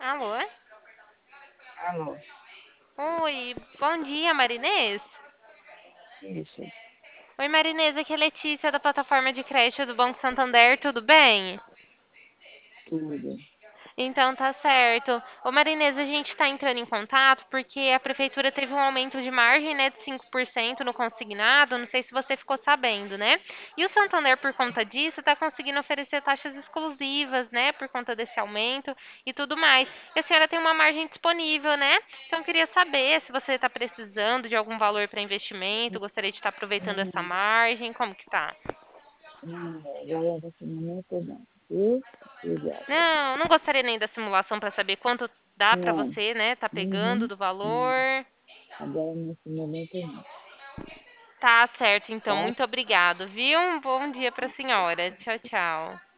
Alô? Alô, Oi, bom dia, Marinês. isso, Oi, Marinês, aqui é Letícia da plataforma de crédito do Banco Santander, tudo bem? tudo. Então tá certo. Ô Marinês, a gente está entrando em contato porque a prefeitura teve um aumento de margem, né, de 5% no consignado, não sei se você ficou sabendo, né? E o Santander, por conta disso, está conseguindo oferecer taxas exclusivas, né, por conta desse aumento e tudo mais. E a senhora tem uma margem disponível, né? Então eu queria saber se você está precisando de algum valor para investimento, gostaria de estar aproveitando essa Não, margem, como que tá? não, agora nesse momento não. Viu? Obrigada. Não, não gostaria nem da simulação para saber quanto dá para Não. você, né? Tá pegando Uhum. do valor. Não. Agora nesse momento não. Tá certo, então. Tá? Muito obrigado, viu? Um bom dia para a senhora. Tchau, tchau.